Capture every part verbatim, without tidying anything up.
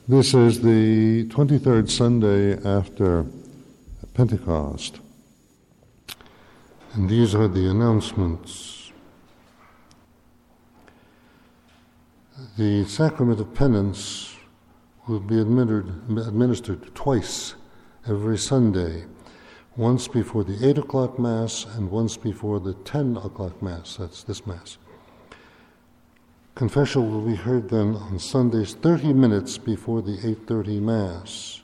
This is the twenty-third Sunday after Pentecost, and these are the announcements. The sacrament of penance will be administered, administered twice every Sunday, once before the eight o'clock Mass and once before the ten o'clock Mass. That's this Mass. Confession will be heard then on Sundays thirty minutes before the eight thirty Mass.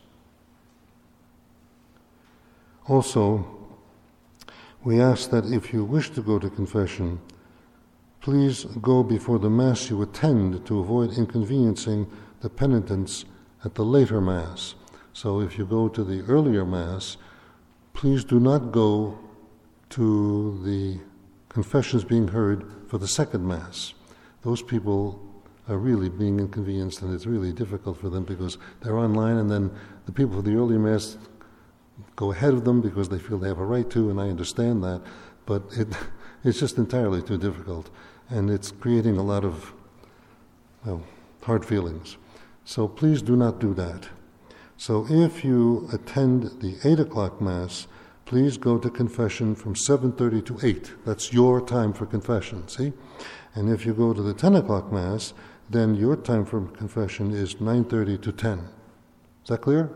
Also, we ask that if you wish to go to confession, please go before the Mass you attend to avoid inconveniencing the penitents at the later Mass. So if you go to the earlier Mass, please do not go to the confessions being heard for the second Mass. Those people are really being inconvenienced, and it's really difficult for them because they're online, and then the people for the early Mass go ahead of them because they feel they have a right to, and I understand that, but it it's just entirely too difficult, and it's creating a lot of, well, hard feelings. So please do not do that. So if you attend the eight o'clock Mass, please go to confession from seven thirty to eight. That's your time for confession, see? And if you go to the ten o'clock Mass, then your time for confession is nine thirty to ten. Is that clear?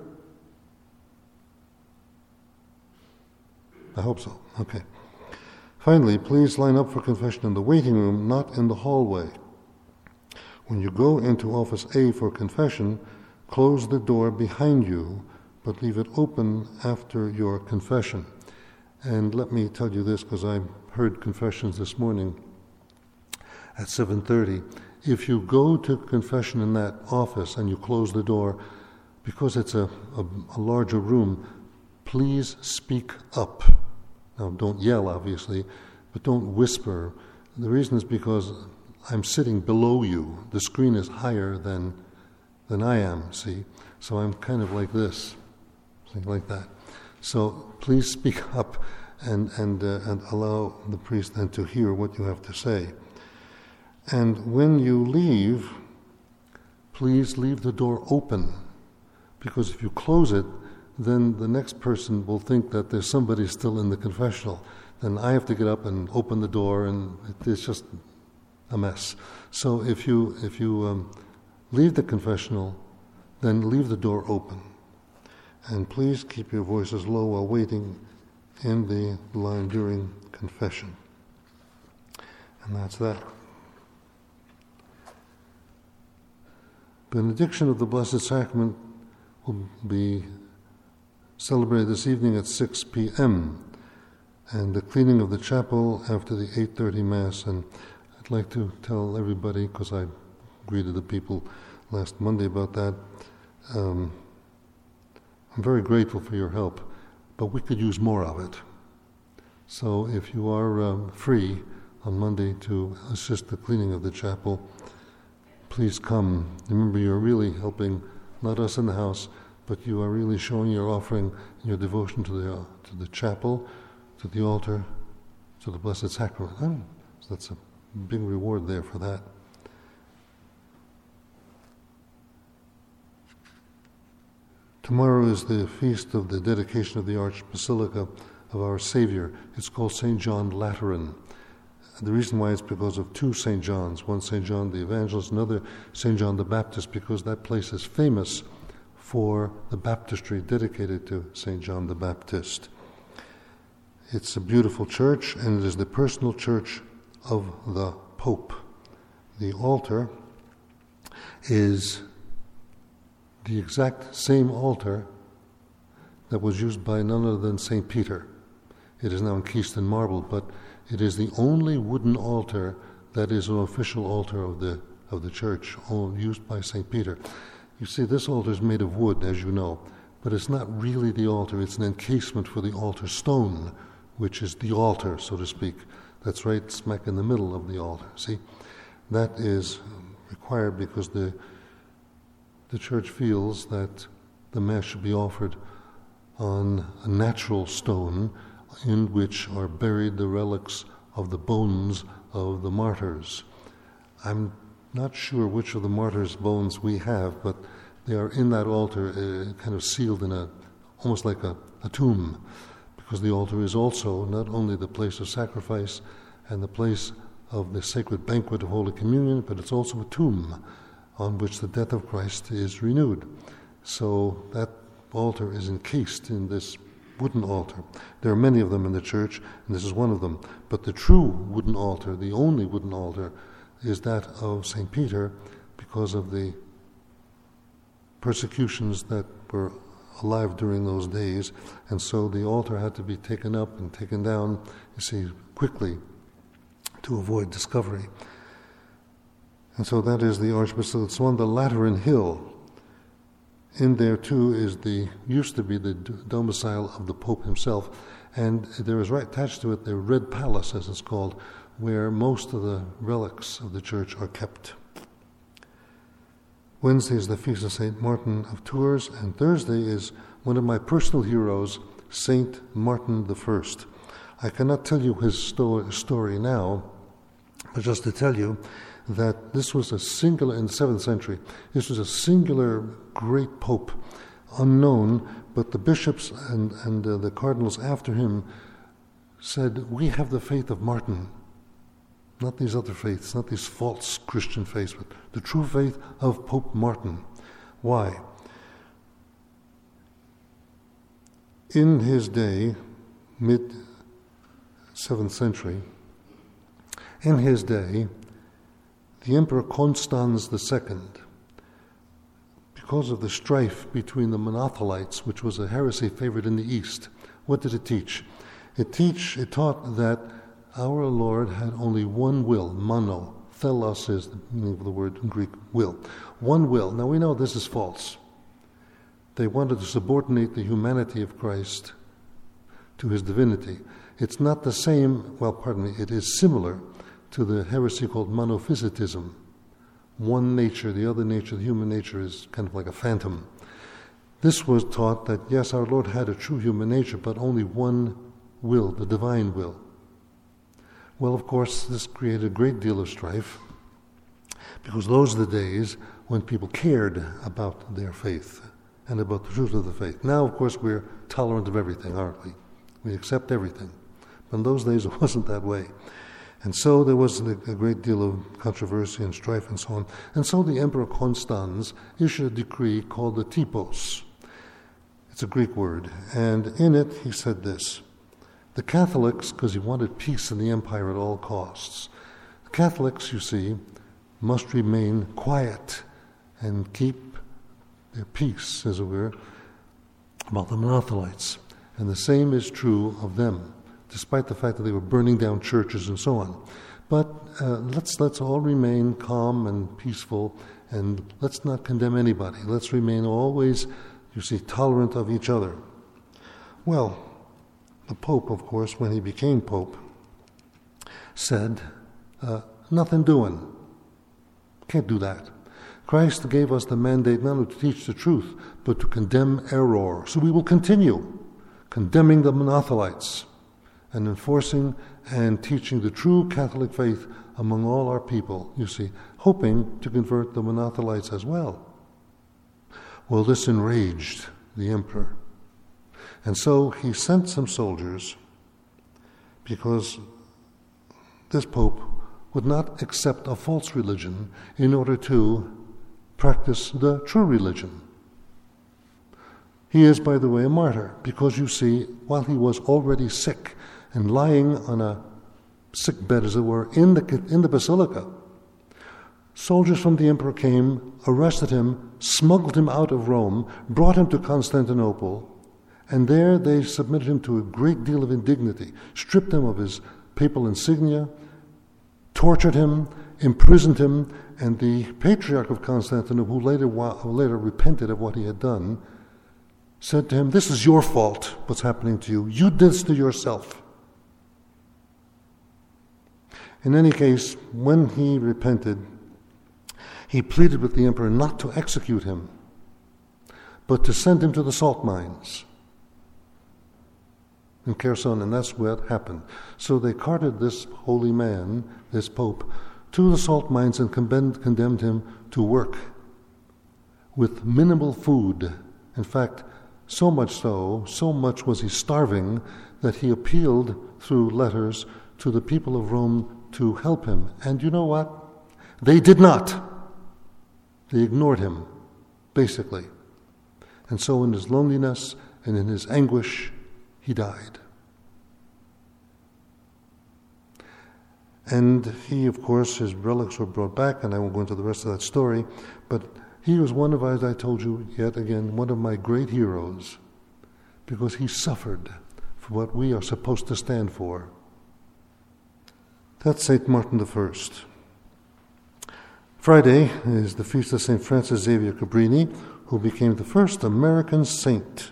I hope so. Okay. Finally, please line up for confession in the waiting room, not in the hallway. When you go into Office A for confession, close the door behind you, but leave it open after your confession. And let me tell you this, because I heard confessions this morning at seven thirty. If you go to confession in that office and you close the door, because it's a, a, a larger room, please speak up. Now, don't yell, obviously, but don't whisper. The reason is because I'm sitting below you. The screen is higher than than I am, see? So I'm kind of like this, something like that. So please speak up and, and, uh, and allow the priest then to hear what you have to say. And when you leave, please leave the door open, because if you close it, then the next person will think that there's somebody still in the confessional. Then I have to get up and open the door, and it's just a mess. So if you if you um, leave the confessional, then leave the door open. And please keep your voices low while waiting in the line during confession. And that's that. Benediction of the Blessed Sacrament will be celebrated this evening at six p.m. and the cleaning of the chapel after the eight thirty Mass. And I'd like to tell everybody, because I greeted the people last Monday about that, um, I'm very grateful for your help, but we could use more of it. So if you are um, free on Monday to assist the cleaning of the chapel, please come. Remember, you're really helping, not us in the house, but you are really showing your offering and your devotion to the uh, to the chapel, to the altar, to the Blessed Sacrament. Oh, so that's a big reward there for that. Tomorrow is the feast of the dedication of the Archbasilica of Our Savior. It's called Saint John Lateran. The reason why is because of two Saint Johns, one Saint John the Evangelist, another Saint John the Baptist, because that place is famous for the baptistry dedicated to Saint John the Baptist. It's a beautiful church, and it is the personal church of the Pope. The altar is the exact same altar that was used by none other than Saint Peter. It is now encased in marble, but it is the only wooden altar that is an official altar of the of the church, all used by Saint Peter. You see, this altar is made of wood, as you know, but it's not really the altar. It's an encasement for the altar stone, which is the altar, so to speak. That's right smack in the middle of the altar. See, that is required because the the church feels that the Mass should be offered on a natural stone in which are buried the relics of the bones of the martyrs. I'm not sure which of the martyrs' bones we have, but they are in that altar, uh, kind of sealed in a, almost like a, a tomb, because the altar is also not only the place of sacrifice and the place of the sacred banquet of Holy Communion, but it's also a tomb on which the death of Christ is renewed. So that altar is encased in this wooden altar. There are many of them in the church, and this is one of them. But the true wooden altar, the only wooden altar, is that of Saint Peter, because of the persecutions that were alive during those days. And so the altar had to be taken up and taken down, you see, quickly to avoid discovery. And so that is the Archbasilica. It's on the Lateran Hill. In there, too, is the used to be the domicile of the Pope himself, and there is right attached to it the Red Palace, as it's called, where most of the relics of the church are kept. Wednesday is the feast of Saint Martin of Tours, and Thursday is one of my personal heroes, Saint Martin the First. I cannot tell you his sto- story now, but just to tell you that this was a singular, in the seventh century, this was a singular great pope, unknown, but the bishops and, and uh, the cardinals after him said, we have the faith of Martin, not these other faiths, not these false Christian faiths, but the true faith of Pope Martin. Why? In his day, mid-seventh century, in his day, the Emperor Constans the Second, because of the strife between the Monothelites, which was a heresy favored in the East, what did it teach? It teach, it taught that our Lord had only one will, mono. Thelos is the meaning of the word in Greek, will. One will. Now we know this is false. They wanted to subordinate the humanity of Christ to his divinity. It's not the same, well, pardon me, it is similar to the heresy called monophysitism. One nature, the other nature, the human nature is kind of like a phantom. This was taught that, yes, our Lord had a true human nature, but only one will, the divine will. Well, of course, this created a great deal of strife, because those are the days when people cared about their faith and about the truth of the faith. Now, of course, we're tolerant of everything, aren't we? We accept everything. But in those days, it wasn't that way. And so there was a great deal of controversy and strife and so on. And so the Emperor Constans issued a decree called the Typos. It's a Greek word. And in it, he said this: the Catholics, because he wanted peace in the empire at all costs, the Catholics, you see, must remain quiet and keep their peace, as it were, about the Monothelites. And the same is true of them, despite the fact that they were burning down churches and so on. But uh, let's let's all remain calm and peaceful, and let's not condemn anybody. Let's remain always, you see, tolerant of each other. Well, the Pope, of course, when he became Pope, said, uh, nothing doing. Can't do that. Christ gave us the mandate not only to teach the truth, but to condemn error. So we will continue condemning the Monothelites and enforcing and teaching the true Catholic faith among all our people, you see, hoping to convert the Monothelites as well. Well, this enraged the emperor. And so he sent some soldiers, because this pope would not accept a false religion in order to practice the true religion. He is, by the way, a martyr, because you see, while he was already sick and lying on a sick bed, as it were, in the in the basilica, soldiers from the emperor came, arrested him, smuggled him out of Rome, brought him to Constantinople, and there they submitted him to a great deal of indignity, stripped him of his papal insignia, tortured him, imprisoned him, and the Patriarch of Constantinople, who later, who later repented of what he had done, said to him, "This is your fault, what's happening to you. You did this to yourself." In any case, when he repented, he pleaded with the emperor not to execute him, but to send him to the salt mines in Kherson, and that's what happened. So they carted this holy man, this pope, to the salt mines and condemned, condemned him to work with minimal food. In fact, so much so, so much was he starving that he appealed through letters to the people of Rome to help him. And you know what? They did not. They ignored him, basically. And so in his loneliness and in his anguish, he died. And he, of course, his relics were brought back, and I won't go into the rest of that story, but he was one of, as I told you yet again, one of my great heroes, because he suffered for what we are supposed to stand for. That's Saint Martin the First. Friday is the feast of Saint Francis Xavier Cabrini, who became the first American saint.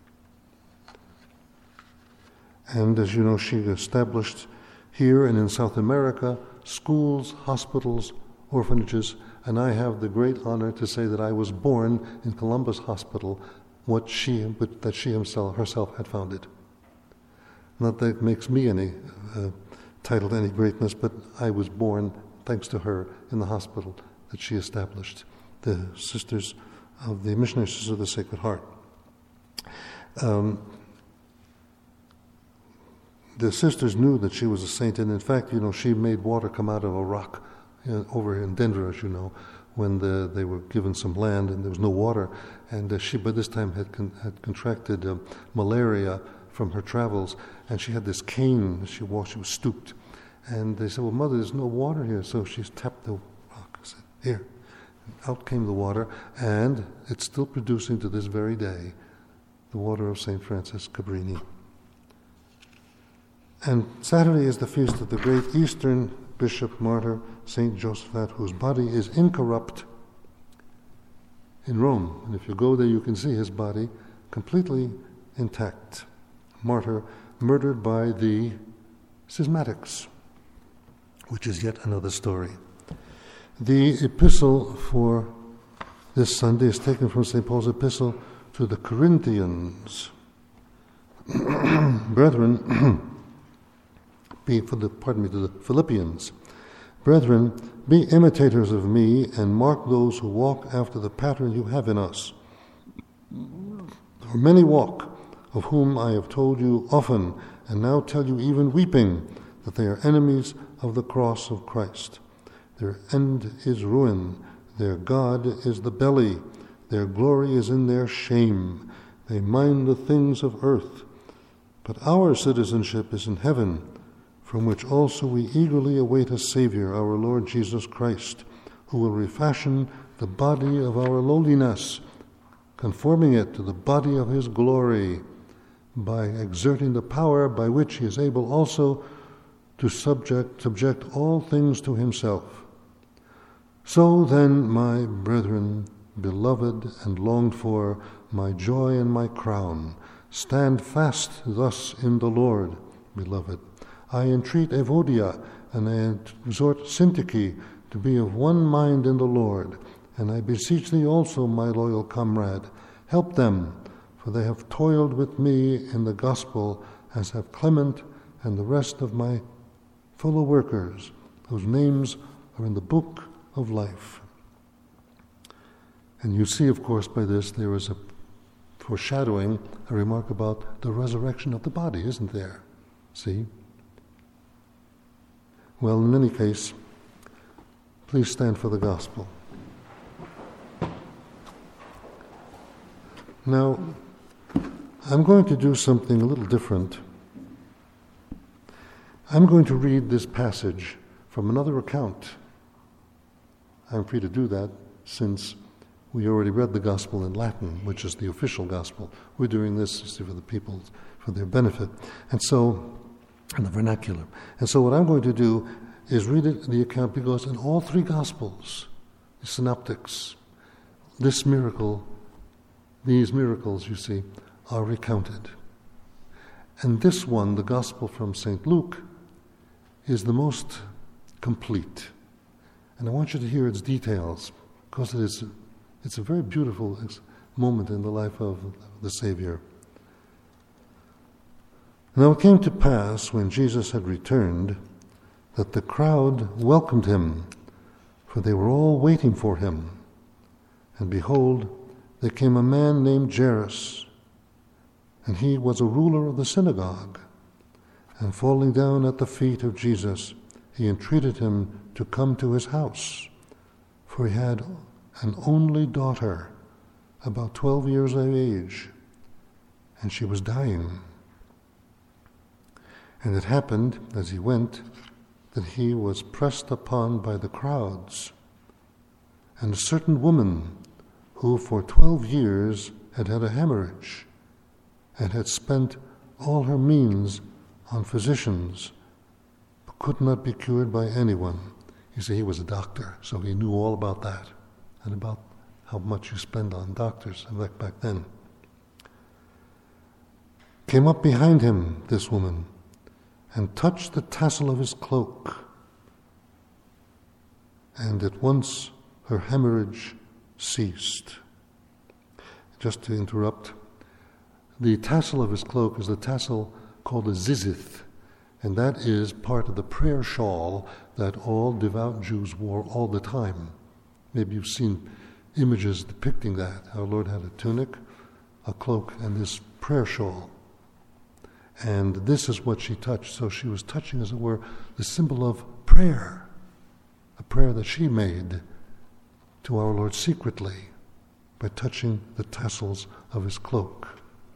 And as you know, she established here and in South America schools, hospitals, orphanages, and I have the great honor to say that I was born in Columbus Hospital, what she, that she himself, herself had founded. Not that it makes me any uh, title to any greatness, but I was born thanks to her in the hospital that she established, the Sisters of the Missionary Sisters of the Sacred Heart. Um, the sisters knew that she was a saint, and in fact, you know, she made water come out of a rock uh, over in Denver, as you know, when the, they were given some land and there was no water. And uh, she, by this time, had con- had contracted uh, malaria from her travels, and she had this cane that she wore. She was stooped, and they said, "Well, Mother, there's no water here." So she tapped the rock. I said, "Here." And out came the water, and it's still producing to this very day the water of Saint Francis Cabrini. And Saturday is the feast of the great Eastern Bishop Martyr Saint Josaphat, whose body is incorrupt in Rome. And if you go there, you can see his body completely intact. Martyr murdered by the schismatics, which is yet another story. The epistle for this Sunday is taken from Saint Paul's epistle to the Corinthians. Brethren, be for the pardon me to the Philippians. Brethren, be imitators of me and mark those who walk after the pattern you have in us. For many walk, of whom I have told you often, and now tell you even weeping, that they are enemies of the cross of Christ. Their end is ruin, their God is the belly, their glory is in their shame. They mind the things of earth. But our citizenship is in heaven, from which also we eagerly await a Savior, our Lord Jesus Christ, who will refashion the body of our lowliness, conforming it to the body of his glory, by exerting the power by which he is able also to subject, subject all things to himself. So then, my brethren, beloved and longed for, my joy and my crown, stand fast thus in the Lord, beloved. I entreat Evodia, and I exhort Syntyche to be of one mind in the Lord, and I beseech thee also, my loyal comrade, help them, for they have toiled with me in the gospel, as have Clement and the rest of my fellow workers, whose names are in the book of life. And you see, of course, by this there is a foreshadowing, a remark about the resurrection of the body, isn't there? See? Well, in any case, please stand for the gospel. Now, I'm going to do something a little different. I'm going to read this passage from another account. I'm free to do that since we already read the gospel in Latin, which is the official gospel. We're doing this for the people, for their benefit. And so, in the vernacular. And so what I'm going to do is read it, the account, because in all three Gospels, the synoptics, this miracle, these miracles, you see, are recounted. And this one, the Gospel from Saint Luke, is the most complete. And I want you to hear its details, because it is, it's a very beautiful moment in the life of the Savior. Now it came to pass, when Jesus had returned, that the crowd welcomed him, for they were all waiting for him. And behold, there came a man named Jairus, and he was a ruler of the synagogue. And falling down at the feet of Jesus, he entreated him to come to his house, for he had an only daughter, about twelve years of age, and she was dying. And it happened, as he went, that he was pressed upon by the crowds. And a certain woman, who for twelve years had had a hemorrhage, and had spent all her means on physicians, but could not be cured by anyone. You see, he was a doctor, so he knew all about that, and about how much you spend on doctors back, back then. Came up behind him, this woman, and touched the tassel of his cloak. And at once her hemorrhage ceased. Just to interrupt, the tassel of his cloak is the tassel called a zizith, and that is part of the prayer shawl that all devout Jews wore all the time. Maybe you've seen images depicting that. Our Lord had a tunic, a cloak, and this prayer shawl. And this is what she touched. So she was touching, as it were, the symbol of prayer, a prayer that she made to our Lord secretly by touching the tassels of his cloak.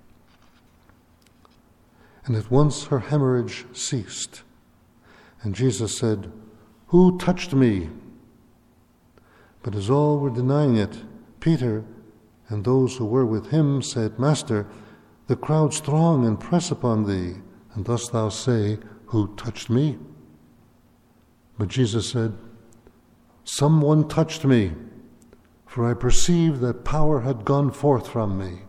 And at once her hemorrhage ceased. And Jesus said, "Who touched me?" But as all were denying it, Peter and those who were with him said, "Master, the crowds throng and press upon thee, and dost thou say, 'Who touched me?'" But Jesus said, "Someone touched me, for I perceived that power had gone forth from me."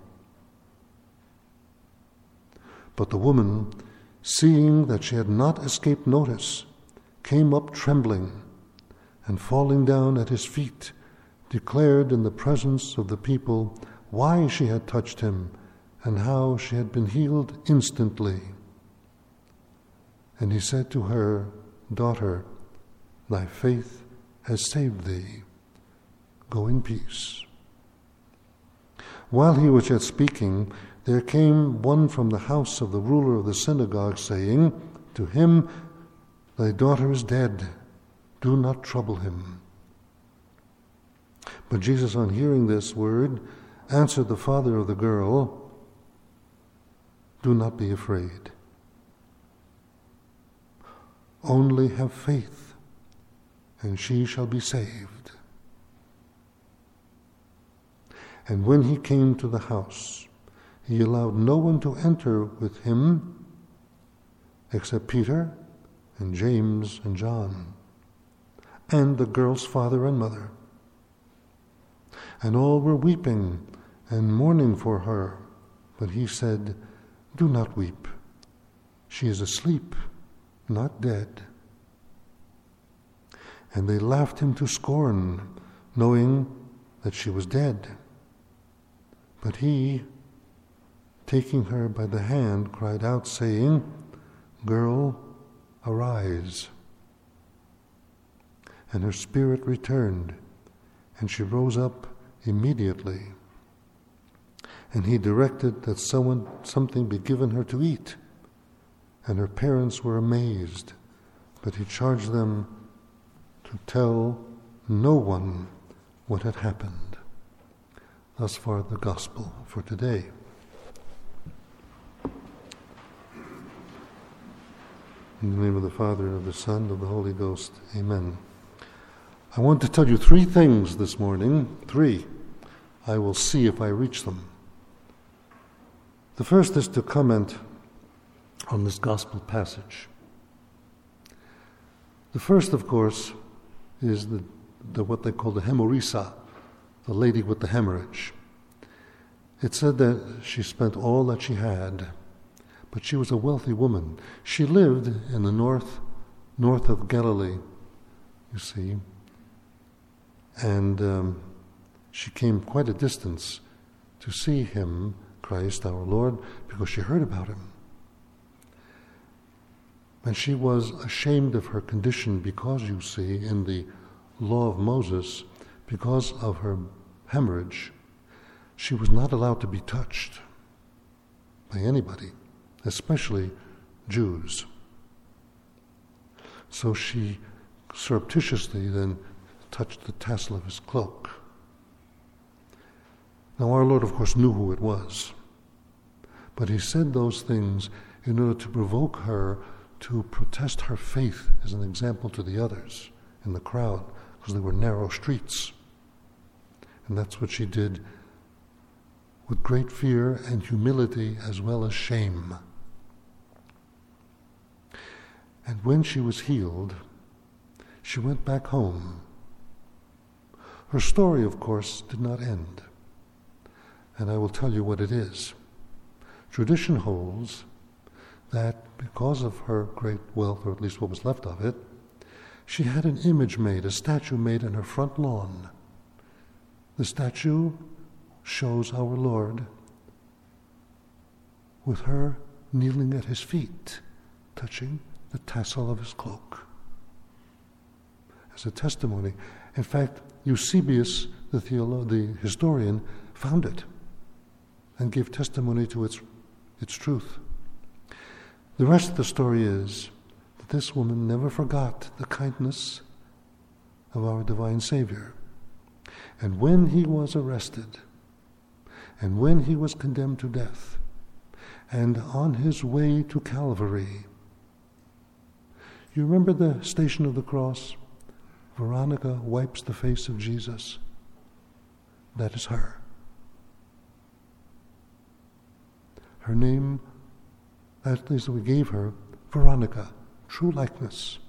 But the woman, seeing that she had not escaped notice, came up trembling, and falling down at his feet, declared in the presence of the people why she had touched him, and how she had been healed instantly. And he said to her, "Daughter, thy faith has saved thee. Go in peace." While he was yet speaking, there came one from the house of the ruler of the synagogue, saying to him, "Thy daughter is dead. Do not trouble him." But Jesus, on hearing this word, answered the father of the girl, "Do not be afraid. Only have faith, and she shall be saved." And when he came to the house, he allowed no one to enter with him except Peter and James and John, and the girl's father and mother. And all were weeping and mourning for her. But he said, "Do not weep. She is asleep, not dead." And they laughed him to scorn, knowing that she was dead. But he, taking her by the hand, cried out, saying, "Girl, arise." And her spirit returned, and she rose up immediately. And he directed that someone, something be given her to eat. And her parents were amazed, but he charged them to tell no one what had happened. Thus far the gospel for today. In the name of the Father, and of the Son, and of the Holy Ghost. Amen. I want to tell you three things this morning. Three. I will see if I reach them. The first is to comment on this gospel passage. The first, of course, is the, the what they call the hemorrhisa, the lady with the hemorrhage. It said that she spent all that she had, but she was a wealthy woman. She lived in the north, north of Galilee, you see, and um, she came quite a distance to see him, Christ our Lord, because she heard about him. And she was ashamed of her condition because, you see, in the law of Moses, because of her hemorrhage, she was not allowed to be touched by anybody, especially Jews. So she surreptitiously then touched the tassel of his cloak. Now our Lord, of course, knew who it was, but he said those things in order to provoke her to protest her faith as an example to the others in the crowd, because they were narrow streets. And that's what she did with great fear and humility as well as shame. And when she was healed, she went back home. Her story, of course, did not end. And I will tell you what it is. Tradition holds that because of her great wealth, or at least what was left of it, she had an image made, a statue made in her front lawn. The statue shows our Lord with her kneeling at his feet, touching the tassel of his cloak. As a testimony. In fact, Eusebius, the, theolo- the historian, found it and gave testimony to its, its truth. The rest of the story is that this woman never forgot the kindness of our divine Savior. And when he was arrested, and when he was condemned to death, and on his way to Calvary, you remember the Station of the Cross? Veronica wipes the face of Jesus. That is her. Her name, at least we gave her, Veronica, true likeness.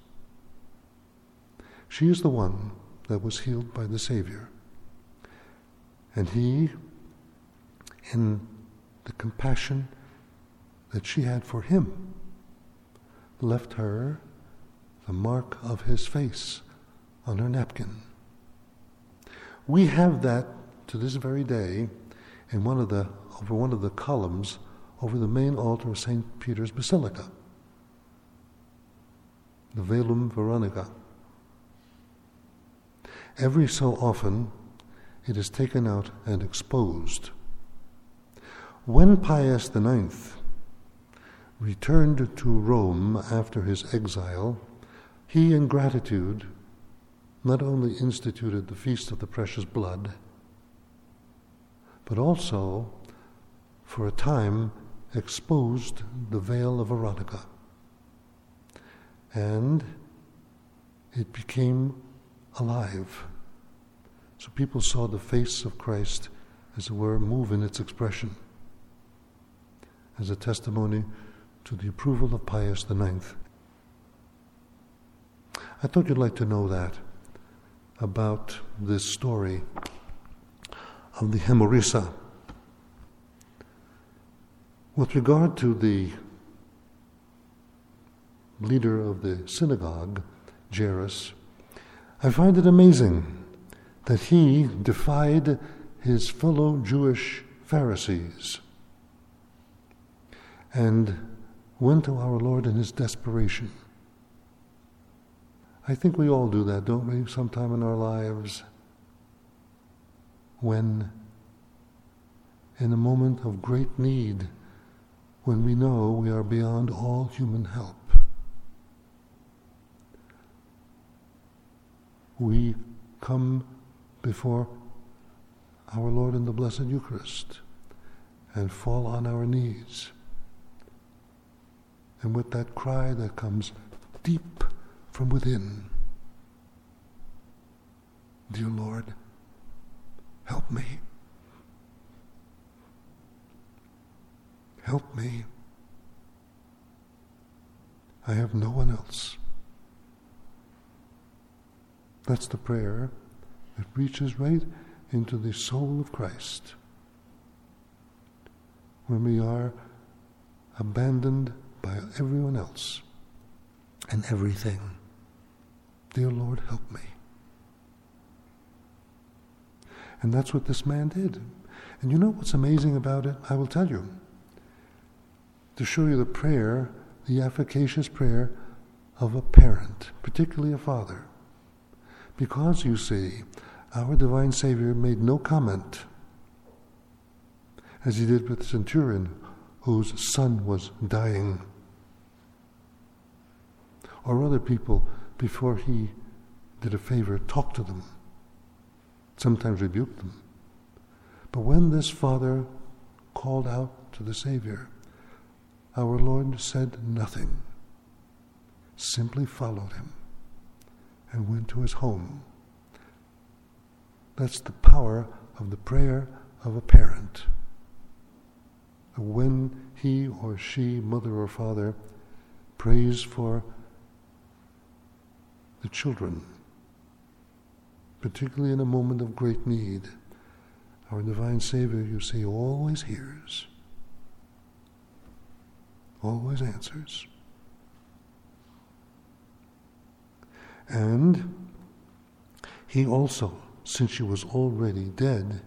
She is the one that was healed by the Savior. And he, in the compassion that she had for him, left her the mark of his face on her napkin. We have that to this very day in one of the over one of the columns over the main altar of Saint Peter's Basilica, the Velum Veronica. Every so often it is taken out and exposed. When Pius the Ninth returned to Rome after his exile, he, in gratitude, not only instituted the Feast of the Precious Blood, but also, for a time, exposed the veil of Veronica. And it became alive. So people saw the face of Christ, as it were, move in its expression, as a testimony to the approval of Pius the Ninth. I thought you'd like to know that about this story of the Hemorrhisa. With regard to the leader of the synagogue, Jairus, I find it amazing that he defied his fellow Jewish Pharisees and went to our Lord in his desperation. I think we all do that, don't we, sometime in our lives, when in a moment of great need, when we know we are beyond all human help, we come before our Lord in the Blessed Eucharist and fall on our knees. And with that cry that comes deep from within, dear Lord, help me. Help me. I have no one else. That's the prayer that reaches right into the soul of Christ, when we are abandoned by everyone else and everything. Dear Lord, help me. And that's what this man did. And you know what's amazing about it? I will tell you. To show you the prayer, the efficacious prayer of a parent, particularly a father. Because, you see, our divine Savior made no comment, as he did with the centurion whose son was dying, or other people before he did a favor, talked to them, sometimes rebuked them. But when this father called out to the Savior, our Lord said nothing, simply followed him and went to his home. That's the power of the prayer of a parent. When he or she, mother or father, prays for the children, particularly in a moment of great need, our divine Savior, you see, always hears, always answers. And he also, since she was already dead,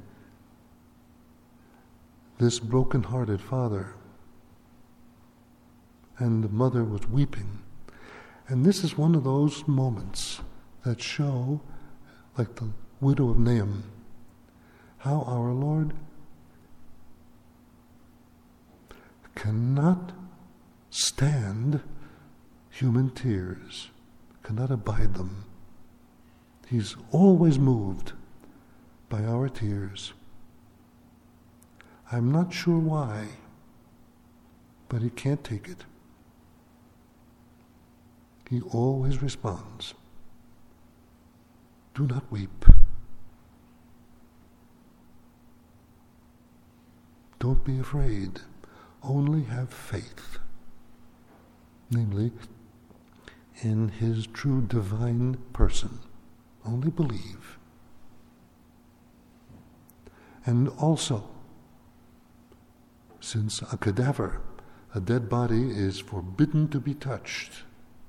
this broken-hearted father and the mother was weeping. And this is one of those moments that show, like the widow of Naim, how our Lord cannot stand human tears, cannot abide them. He's always moved by our tears. I'm not sure why, but he can't take it. He always responds, "Do not weep. Don't be afraid. Only have faith." Namely, in his true divine person. Only believe. And also, since a cadaver, a dead body, is forbidden to be touched,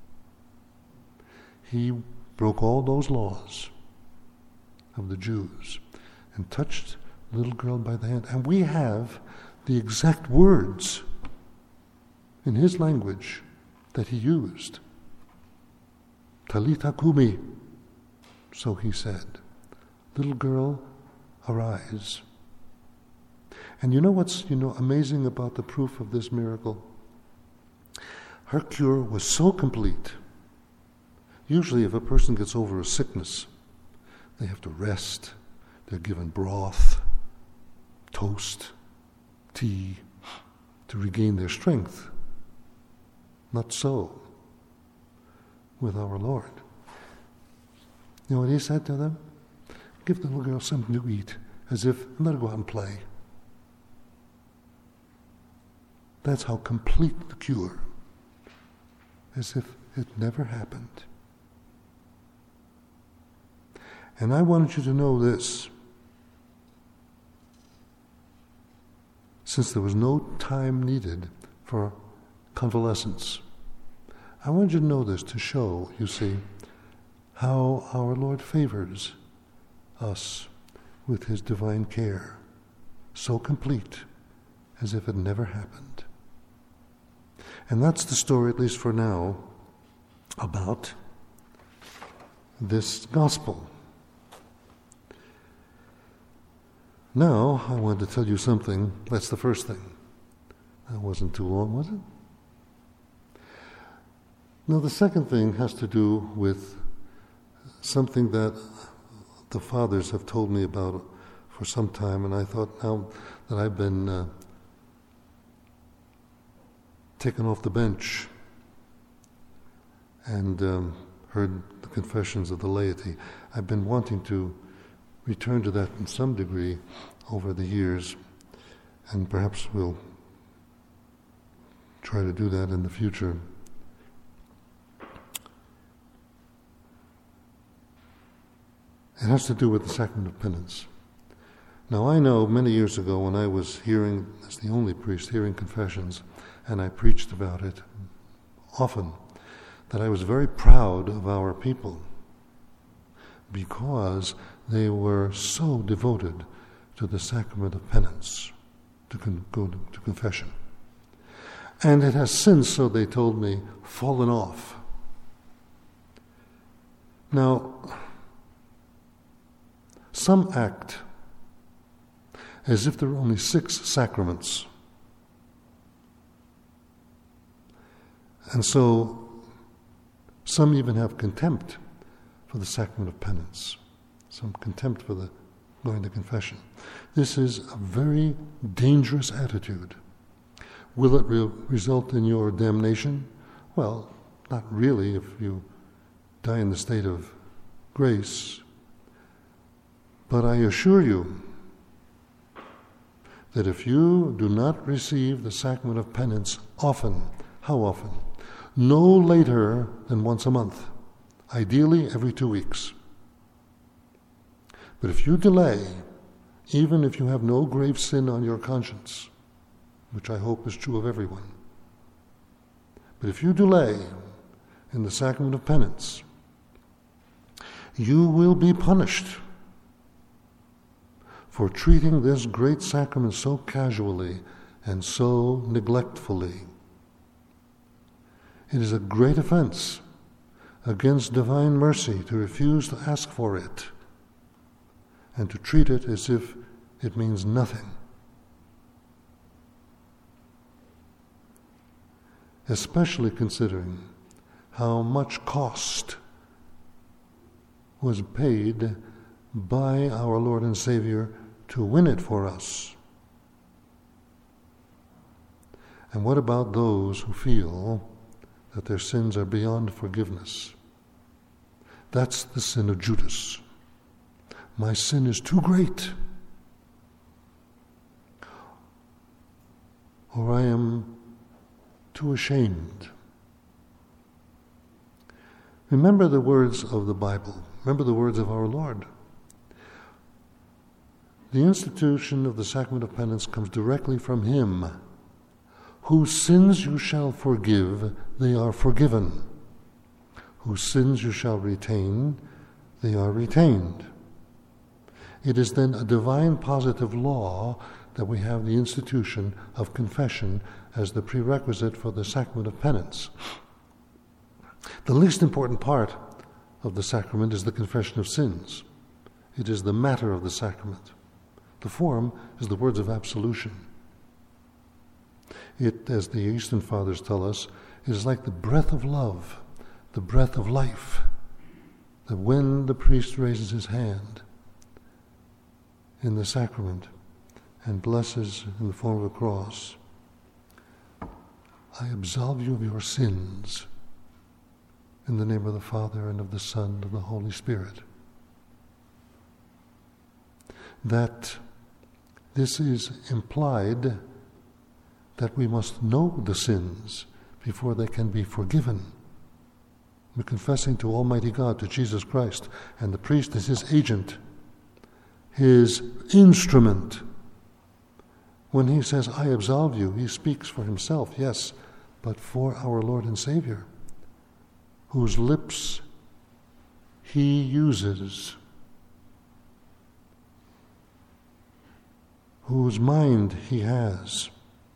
he broke all those laws of the Jews and touched the little girl by the hand. And we have the exact words in his language that he used. Talitha kumi, so he said, "Little girl, arise." And you know what's you know amazing about the proof of this miracle? Her cure was so complete. Usually if a person gets over a sickness, they have to rest. They're given broth, toast, tea, to regain their strength. Not so with our Lord. You know what he said to them? Give the little girl something to eat, as if, let her go out and play. That's how complete the cure, as if it never happened. And I wanted you to know this. Since there was no time needed for convalescence, I wanted you to know this to show, you see, how our Lord favors us with his divine care, so complete, as if it never happened. And that's the story, at least for now, about this gospel. Now, I want to tell you something. That's the first thing. That wasn't too long, was it? Now, the second thing has to do with something that the fathers have told me about for some time, and I thought now that I've been uh, taken off the bench and um, heard the confessions of the laity, I've been wanting to return to that in some degree over the years, and perhaps we'll try to do that in the future. It has to do with the sacrament of penance. Now, I know many years ago when I was hearing, as the only priest, hearing confessions, and I preached about it often, that I was very proud of our people because they were so devoted to the sacrament of penance, to con- go to, to confession. And it has since, so they told me, fallen off. Now, some act as if there are only six sacraments. And so some even have contempt for the sacrament of penance, some contempt for the going to confession. This is a very dangerous attitude. Will it re- result in your damnation? Well, not really if you die in the state of grace. But I assure you that if you do not receive the sacrament of penance often, how often? No later than once a month, ideally every two weeks. But if you delay, even if you have no grave sin on your conscience, which I hope is true of everyone, but if you delay in the sacrament of penance, you will be punished for treating this great sacrament so casually and so neglectfully. It is a great offense against divine mercy to refuse to ask for it and to treat it as if it means nothing. Especially considering how much cost was paid by our Lord and Savior to win it for us. And what about those who feel that their sins are beyond forgiveness? That's the sin of Judas. My sin is too great, or I am too ashamed. Remember the words of the Bible. Remember the words of our Lord. The institution of the sacrament of penance comes directly from Him. Whose sins you shall forgive, they are forgiven. Whose sins you shall retain, they are retained. It is then a divine positive law that we have the institution of confession as the prerequisite for the sacrament of penance. The least important part of the sacrament is the confession of sins. It is the matter of the sacrament. The form is the words of absolution. It, as the Eastern Fathers tell us, is like the breath of love, the breath of life, that when the priest raises his hand in the sacrament and blesses in the form of a cross, I absolve you of your sins in the name of the Father and of the Son and of the Holy Spirit. That this is implied that we must know the sins before they can be forgiven. We're confessing to Almighty God, to Jesus Christ, and the priest is His agent, His instrument. When He says, I absolve you, He speaks for Himself, yes, but for our Lord and Savior, whose lips He uses, whose mind He has.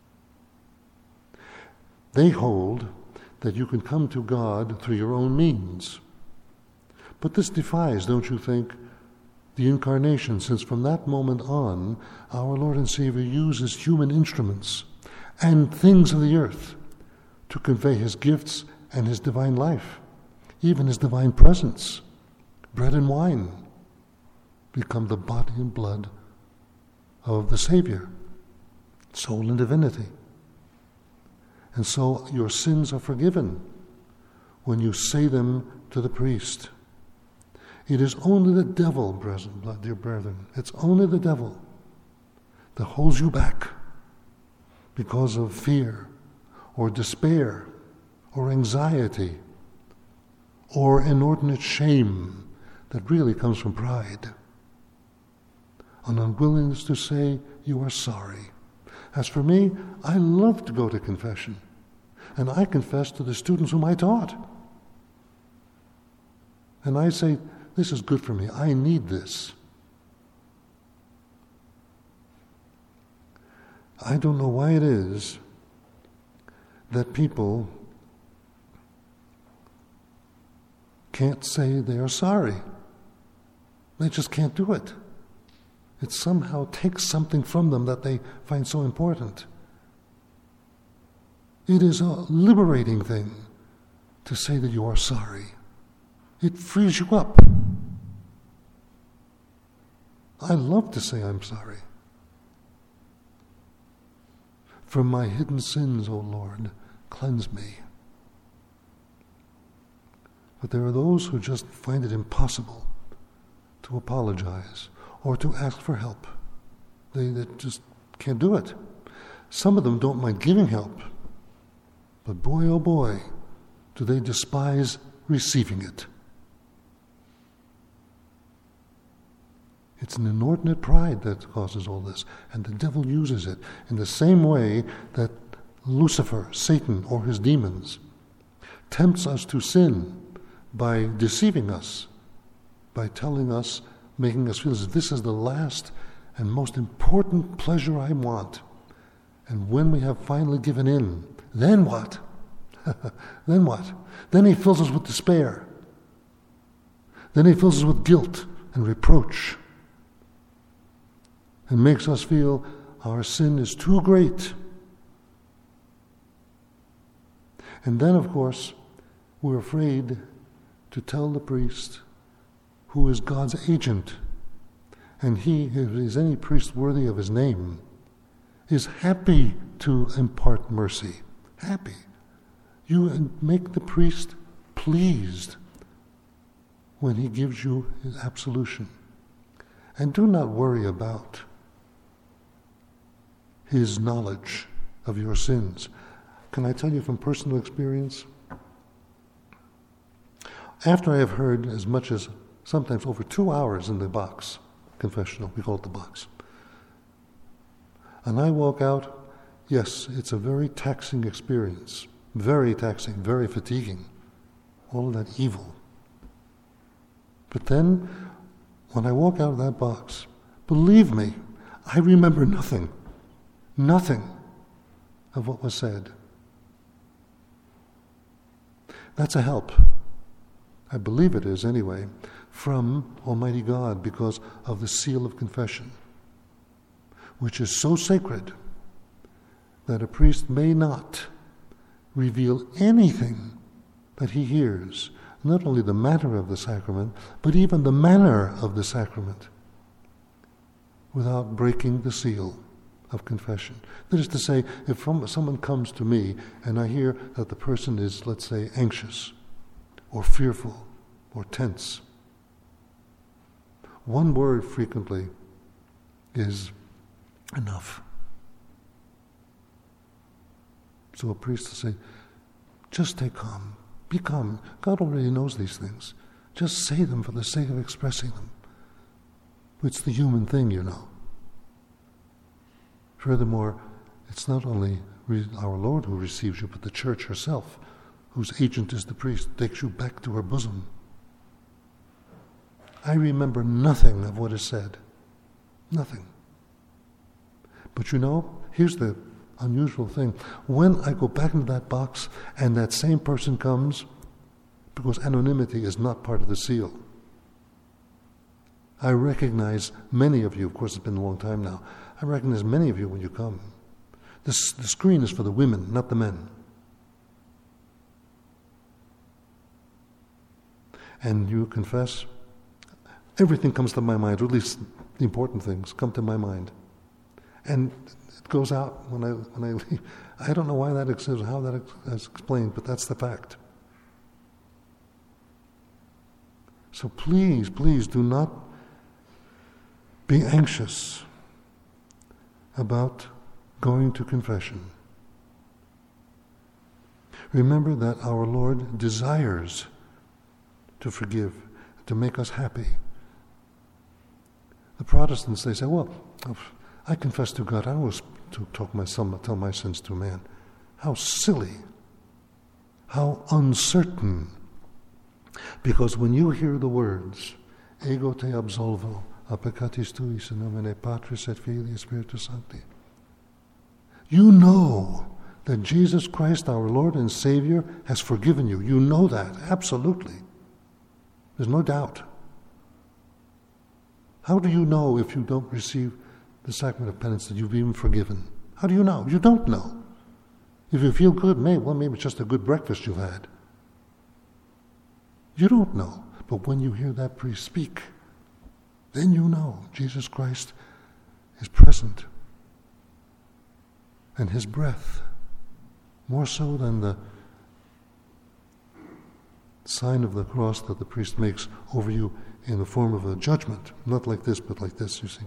They hold that you can come to God through your own means. But this defies, don't you think, the incarnation, since from that moment on, our Lord and Savior uses human instruments and things of the earth to convey His gifts and His divine life, even His divine presence. Bread and wine become the body and blood of the Savior, soul and divinity. And so your sins are forgiven when you say them to the priest. It is only the devil, dear brethren, it's only the devil that holds you back because of fear or despair or anxiety or inordinate shame that really comes from pride, an unwillingness to say you are sorry. As for me, I love to go to confession, and I confess to the students whom I taught. And I say, this is good for me. I need this. I don't know why it is that people can't say they are sorry. They just can't do it. It somehow takes something from them that they find so important. It is a liberating thing to say that you are sorry. It frees you up. I love to say I'm sorry. For my hidden sins, O Lord, cleanse me. But there are those who just find it impossible to apologize or to ask for help. They, they just can't do it. Some of them don't mind giving help, but boy, oh boy, do they despise receiving it. It's an inordinate pride that causes all this, and the devil uses it in the same way that Lucifer, Satan, or his demons tempts us to sin by deceiving us, by telling us, making us feel as if this is the last and most important pleasure I want. And when we have finally given in, then what? Then what? Then he fills us with despair. Then he fills us with guilt and reproach and makes us feel our sin is too great. And then, of course, we're afraid to tell the priest, who is God's agent, and he, if is any priest worthy of his name, is happy to impart mercy. Happy. You make the priest pleased when he gives you his absolution. And do not worry about his knowledge of your sins. Can I tell you from personal experience? After I have heard as much as sometimes over two hours in the box, confessional, we call it the box, and I walk out, yes, it's a very taxing experience, very taxing, very fatiguing, all of that evil. But then, when I walk out of that box, believe me, I remember nothing, nothing of what was said. That's a help. I believe it is anyway, from Almighty God because of the seal of confession, which is so sacred that a priest may not reveal anything that he hears, not only the matter of the sacrament, but even the manner of the sacrament, without breaking the seal of confession. That is to say, if from, someone comes to me and I hear that the person is, let's say, anxious or fearful or tense, one word frequently is enough. So a priest will say, just stay calm, be calm. God already knows these things. Just say them for the sake of expressing them. It's the human thing, you know. Furthermore, it's not only our Lord who receives you, but the Church herself, whose agent is the priest, takes you back to her bosom. I remember nothing of what is said. Nothing. But you know, here's the unusual thing. When I go back into that box and that same person comes, because anonymity is not part of the seal, I recognize many of you. Of course, it's been a long time now. I recognize many of you when you come. This, the screen is for the women, not the men. And you confess, everything comes to my mind, or at least the important things come to my mind. And it goes out when I when I leave. I don't know why that exists, how that is explained, but that's the fact. So please, please do not be anxious about going to confession. Remember that our Lord desires to forgive, to make us happy. The Protestants, they say, well, I confess to God, I don't always to talk my son, tell my sins to man. How silly, how uncertain. Because when you hear the words, ego te absolvo, a peccatis tuis in nomine Patris et Filii et Spiritus Sancti, you know that Jesus Christ, our Lord and Savior, has forgiven you. You know that, absolutely. There's no doubt. How do you know if you don't receive the sacrament of penance that you've been forgiven? How do you know? You don't know. If you feel good, maybe, well, maybe it's just a good breakfast you've had. You don't know. But when you hear that priest speak, then you know Jesus Christ is present. And his breath, more so than the sign of the cross that the priest makes over you in the form of a judgment, not like this, but like this, you see.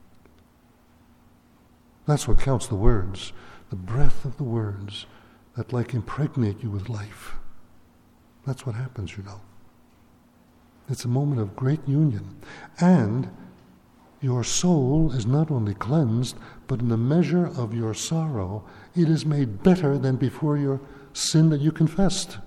That's what counts, the words, the breath of the words that like impregnate you with life. That's what happens, you know. It's a moment of great union. And your soul is not only cleansed, but in the measure of your sorrow, it is made better than before your sin that you confessed.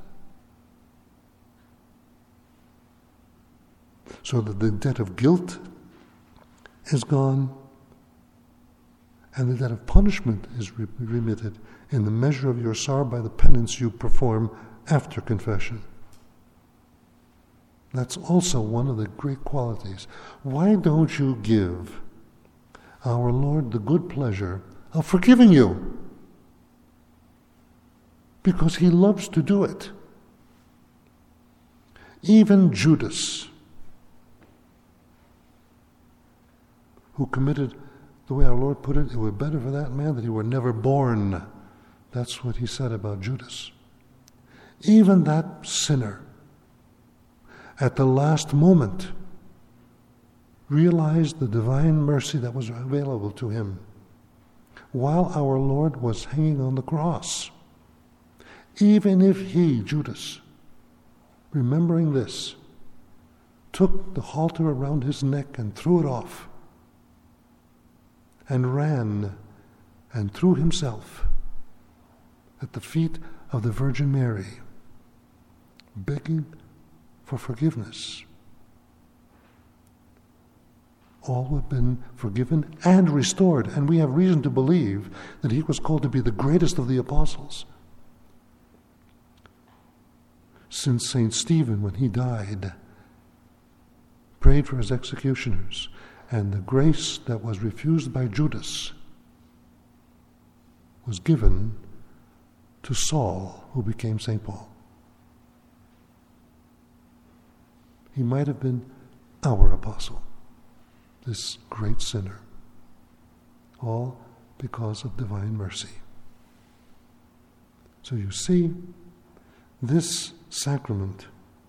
So that the debt of guilt is gone, and the debt of punishment is re- remitted in the measure of your sorrow by the penance you perform after confession. That's also one of the great qualities. Why don't you give our Lord the good pleasure of forgiving you? Because he loves to do it. Even Judas, who committed, the way our Lord put it, it were better for that man that he were never born. That's what he said about Judas. Even that sinner, at the last moment, realized the divine mercy that was available to him while our Lord was hanging on the cross. Even if he, Judas, remembering this, took the halter around his neck and threw it off, and ran and threw himself at the feet of the Virgin Mary, begging for forgiveness, all have been forgiven and restored. And we have reason to believe that he was called to be the greatest of the apostles. Since Saint Stephen, when he died, prayed for his executioners, and the grace that was refused by Judas was given to Saul, who became Saint Paul. He might have been our apostle, this great sinner, all because of divine mercy. So you see, this sacrament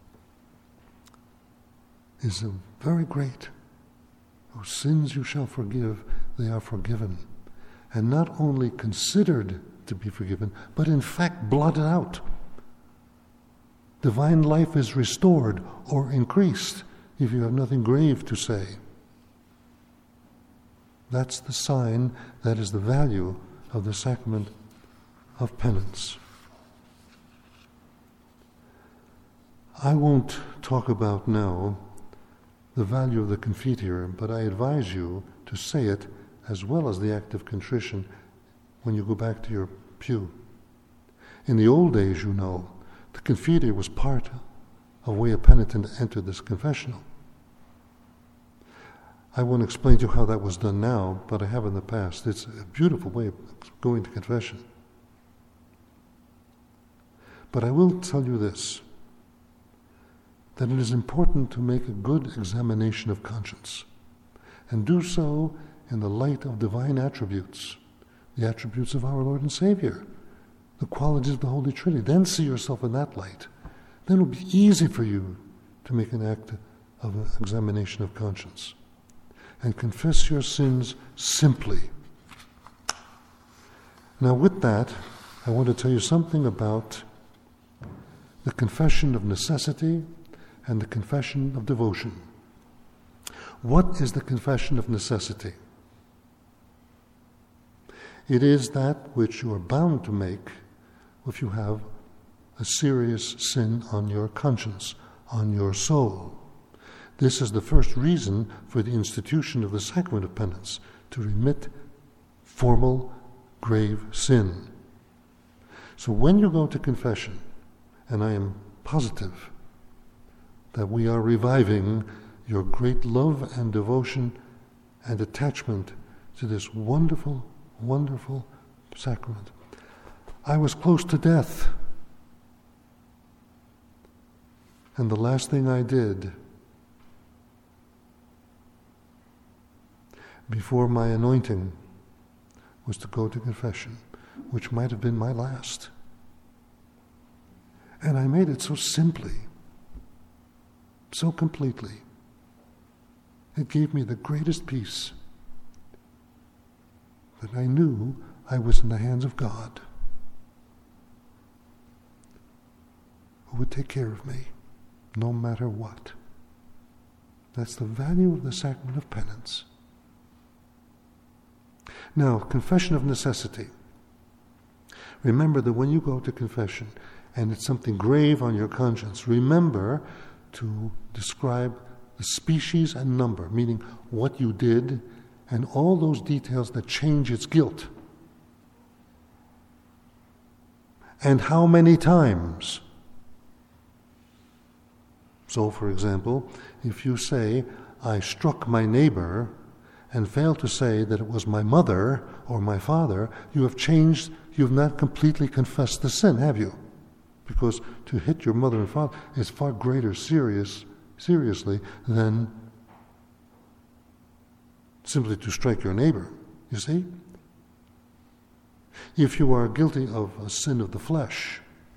is a very great. Whose sins you shall forgive, they are forgiven. And not only considered to be forgiven, but in fact blotted out. Divine life is restored or increased if you have nothing grave to say. That's the sign, that is the value of the sacrament of penance. I won't talk about now the value of the Confiteor, but I advise you to say it as well as the act of contrition when you go back to your pew. In the old days, you know, the Confiteor was part of way a penitent entered this confessional. I won't explain to you how that was done now, but I have in the past. It's a beautiful way of going to confession. But I will tell you this, that it is important to make a good examination of conscience, and do so in the light of divine attributes, the attributes of our Lord and Savior, the qualities of the Holy Trinity. Then see yourself in that light. Then it will be easy for you to make an act of an examination of conscience and confess your sins simply. Now with that, I want to tell you something about the confession of necessity and the confession of devotion. What is the confession of necessity? It is that which you are bound to make if you have a serious sin on your conscience, on your soul. This is the first reason for the institution of the sacrament of penance, to remit formal, grave sin. So when you go to confession, and I am positive that we are reviving your great love and devotion and attachment to this wonderful, wonderful sacrament. I was close to death. And the last thing I did before my anointing was to go to confession, which might have been my last. And I made it so simply, so completely. It gave me the greatest peace that I knew I was in the hands of God, who would take care of me no matter what. That's the value of the sacrament of penance. Now, confession of necessity. Remember that when you go to confession and it's something grave on your conscience, remember to describe the species and number, meaning what you did and all those details that change its guilt. And how many times. So, for example, if you say, I struck my neighbor, and fail to say that it was my mother or my father, you have changed, you have not completely confessed the sin, have you? Because to hit your mother and father is far greater serious, seriously than simply to strike your neighbor, you see? If you are guilty of a sin of the flesh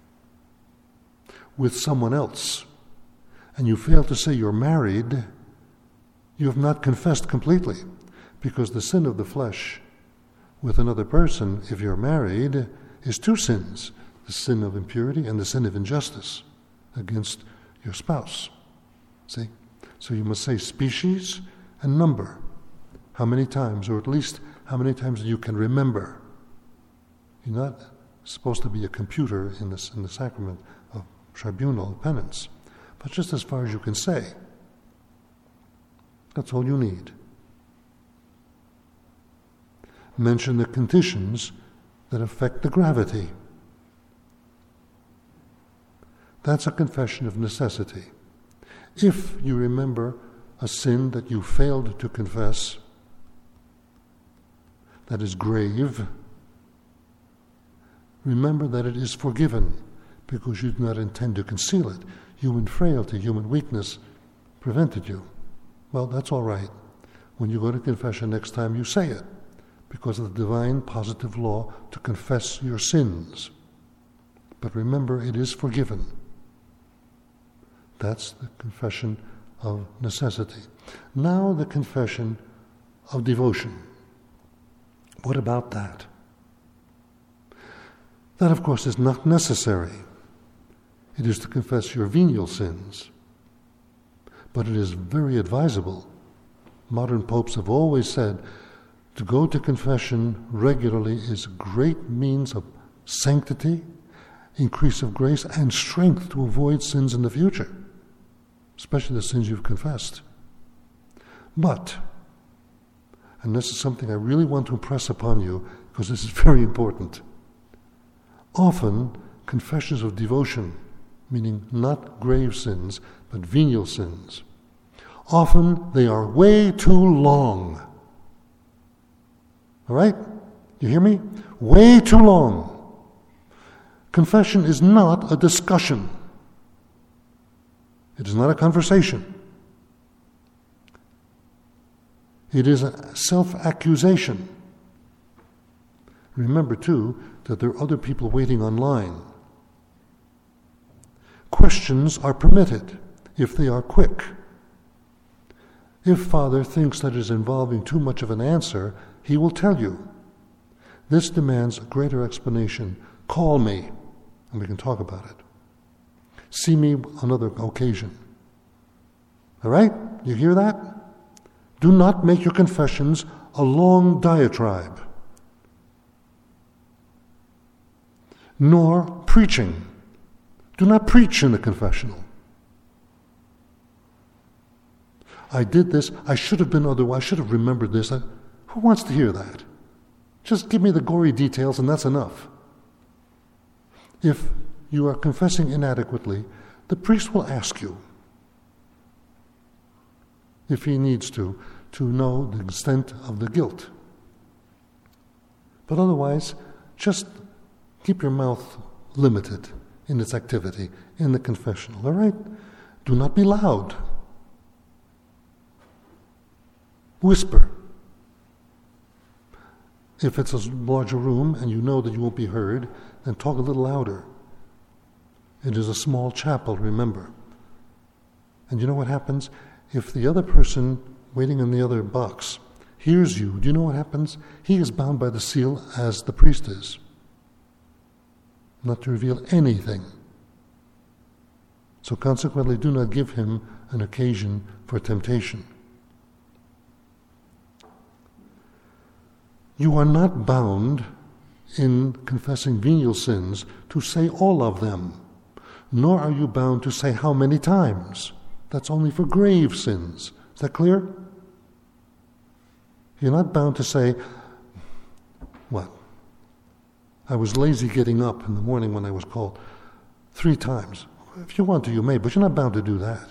with someone else, and you fail to say you're married, you have not confessed completely, because the sin of the flesh with another person, if you're married, is two sins, the sin of impurity and the sin of injustice against your spouse. See? So you must say species and number. How many times, or at least how many times you can remember. You're not supposed to be a computer in, this, in the sacrament of tribunal of penance, but just as far as you can say. That's all you need. Mention the conditions that affect the gravity. That's a confession of necessity. If you remember a sin that you failed to confess, that is grave, remember that it is forgiven because you do not intend to conceal it. Human frailty, human weakness prevented you. Well, that's all right. When you go to confession next time, you say it because of the divine positive law to confess your sins. But remember, it is forgiven. That's the confession of necessity. Now the confession of devotion. What about that? That, of course, is not necessary. It is to confess your venial sins. But it is very advisable. Modern popes have always said to go to confession regularly is a great means of sanctity, increase of grace, and strength to avoid sins in the future, especially the sins you've confessed. But, and this is something I really want to impress upon you, because this is very important, often confessions of devotion, meaning not grave sins, but venial sins, often they are way too long. All right? You hear me? Way too long. Confession is not a discussion. It is not a conversation. It is a self-accusation. Remember, too, that there are other people waiting online. Questions are permitted if they are quick. If Father thinks that it is involving too much of an answer, he will tell you. This demands a greater explanation. Call me, and we can talk about it. See me another occasion. All right? You hear that? Do not make your confessions a long diatribe, nor preaching. Do not preach in the confessional. I did this, I should have been otherwise, I should have remembered this. I, who wants to hear that? Just give me the gory details and that's enough. If you are confessing inadequately, the priest will ask you, if he needs to, to know the extent of the guilt. But otherwise, just keep your mouth limited in its activity in the confessional, all right? Do not be loud. Whisper. If it's a larger room and you know that you won't be heard, then talk a little louder. It is a small chapel, remember. And you know what happens? If the other person waiting in the other box hears you, do you know what happens? He is bound by the seal as the priest is, not to reveal anything. So consequently, do not give him an occasion for temptation. You are not bound in confessing venial sins to say all of them, nor are you bound to say how many times. That's only for grave sins. Is that clear? You're not bound to say, what? I was lazy getting up in the morning when I was called three times. If you want to, you may, but you're not bound to do that.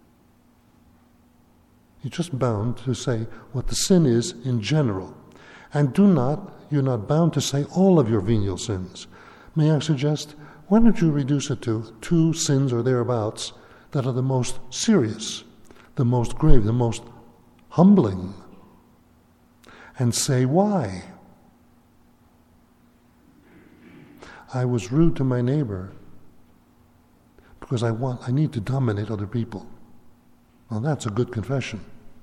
You're just bound to say what the sin is in general. And do not, you're not bound to say all of your venial sins. May I suggest, why don't you reduce it to two sins or thereabouts that are the most serious, the most grave, the most humbling, and say why. I was rude to my neighbor because I want, I need to dominate other people. Well, that's a good confession.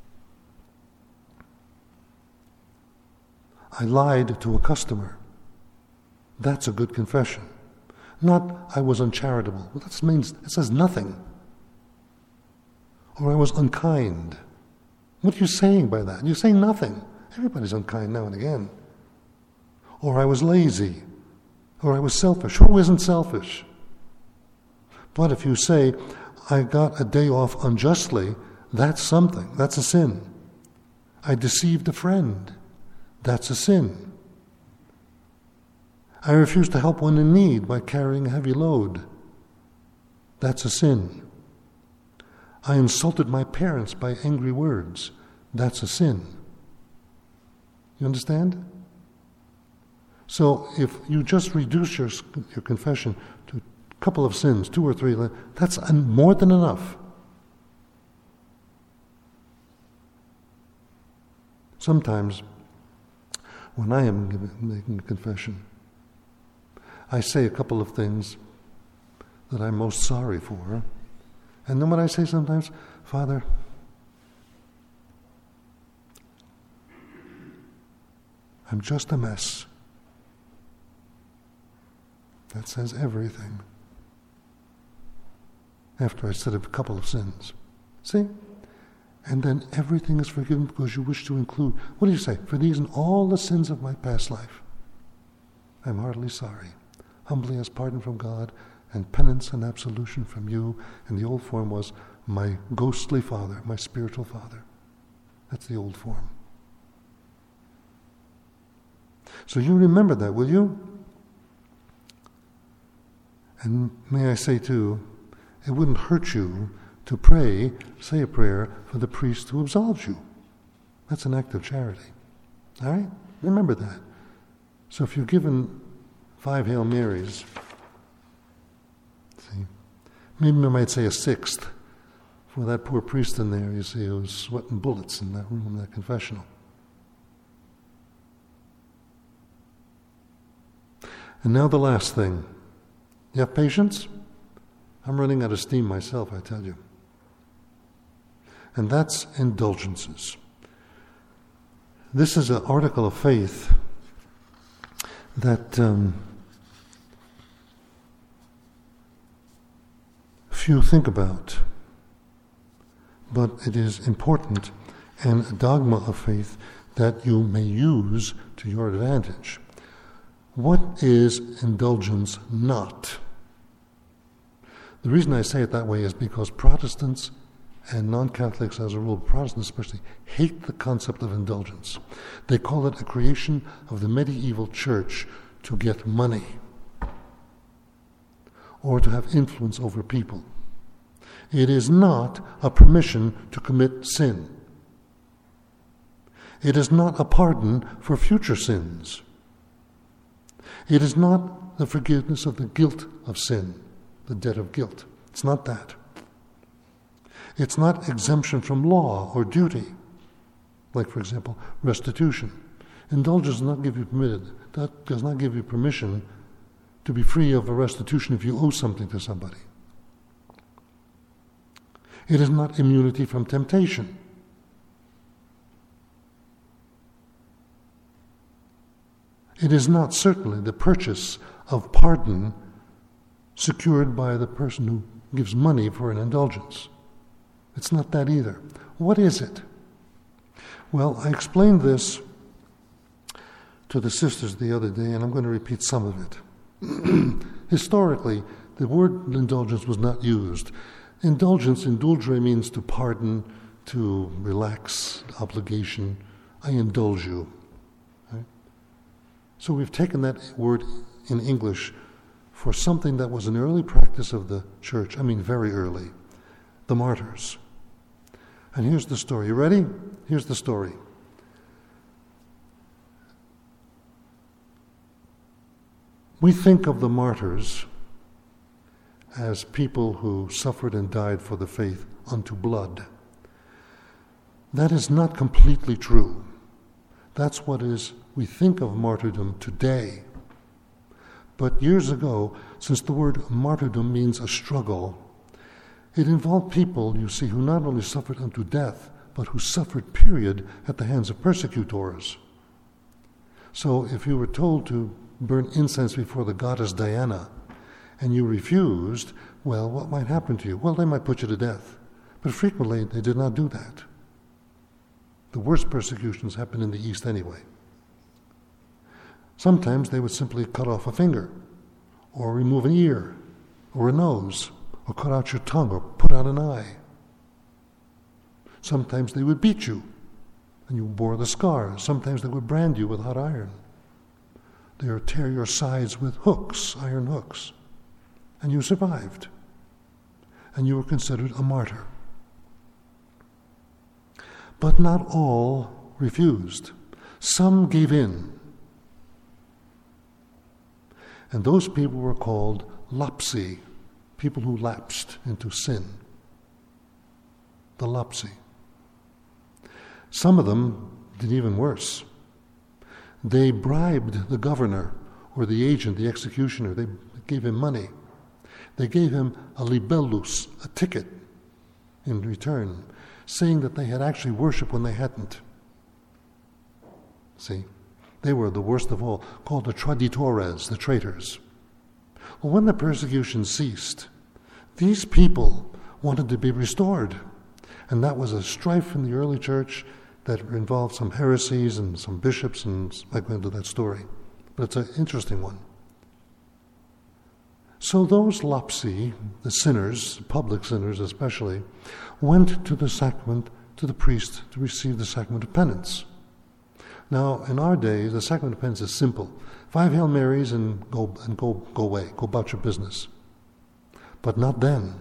I lied to a customer. That's a good confession. Not, I was uncharitable. Well, that means, it says nothing. Or I was unkind. What are you saying by that? You're saying nothing. Everybody's unkind now and again. Or I was lazy. Or I was selfish. Who isn't selfish? But if you say, I got a day off unjustly, that's something. That's a sin. I deceived a friend. That's a sin. I refused to help one in need by carrying a heavy load. That's a sin. I insulted my parents by angry words. That's a sin. You understand? So if you just reduce your, your confession to a couple of sins, two or three, that's more than enough. Sometimes, when I am giving, making a confession, I say a couple of things that I'm most sorry for. And then what I say sometimes, Father, I'm just a mess. That says everything. After I said a couple of sins. See? And then everything is forgiven because you wish to include, what do you say? For these and all the sins of my past life, I'm heartily sorry. Humbly ask pardon from God and penance and absolution from you. And the old form was my ghostly father, my spiritual father. That's the old form. So you remember that, will you? And may I say too, it wouldn't hurt you to pray, say a prayer for the priest who absolves you. That's an act of charity. All right? Remember that. So if you're given five Hail Marys, see, maybe I might say a sixth for that poor priest in there, you see, who was sweating bullets in that room, that confessional. And now the last thing. You have patience? I'm running out of steam myself, I tell you. And that's indulgences. This is an article of faith that um, few think about, but it is important and a dogma of faith that you may use to your advantage. What is indulgence not? The reason I say it that way is because Protestants and non-Catholics, as a rule, Protestants especially, hate the concept of indulgence. They call it a creation of the medieval church to get money or to have influence over people. It is not a permission to commit sin. It is not a pardon for future sins. It is not the forgiveness of the guilt of sin, the debt of guilt. It's not that. It's not exemption from law or duty, like, for example, restitution. Indulgence does not give you permitted, that does not give you permission to be free of a restitution if you owe something to somebody. It is not immunity from temptation. It is not certainly the purchase of pardon secured by the person who gives money for an indulgence. It's not that either. What is it? Well, I explained this to the sisters the other day, and I'm going to repeat some of it. Historically, the word indulgence was not used. Indulgence, indulgere, means to pardon, to relax obligation. I indulge you. Right? So we've taken that word in English for something that was an early practice of the church, I mean very early, the martyrs. And here's the story. You ready? Here's the story. We think of the martyrs as people who suffered and died for the faith unto blood. That is not completely true. That's what is we think of martyrdom today. But years ago, since the word martyrdom means a struggle, it involved people, you see, who not only suffered unto death, but who suffered, period, at the hands of persecutors. So if you were told to burn incense before the goddess Diana, and you refused, well, what might happen to you? Well, they might put you to death. But frequently, they did not do that. The worst persecutions happened in the East anyway. Sometimes they would simply cut off a finger, or remove an ear, or a nose, or cut out your tongue, or put out an eye. Sometimes they would beat you, and you bore the scars. Sometimes they would brand you with hot iron. They would tear your sides with hooks, iron hooks. And you survived. And you were considered a martyr. But not all refused. Some gave in. And those people were called lapsi, people who lapsed into sin. The lapsi. Some of them did even worse. They bribed the governor or the agent, the executioner. They gave him money. They gave him a libellus, a ticket, in return, saying that they had actually worshipped when they hadn't. See? They were the worst of all, called the traditores, the traitors. Well, when the persecution ceased, these people wanted to be restored. And that was a strife in the early church that involved some heresies and some bishops, and I go into that story. But it's an interesting one. So those lapsi, the sinners, public sinners especially, went to the sacrament, to the priest, to receive the sacrament of penance. Now, in our day, the sacrament of penance is simple. Five Hail Marys and go and go go away, go about your business. But not then.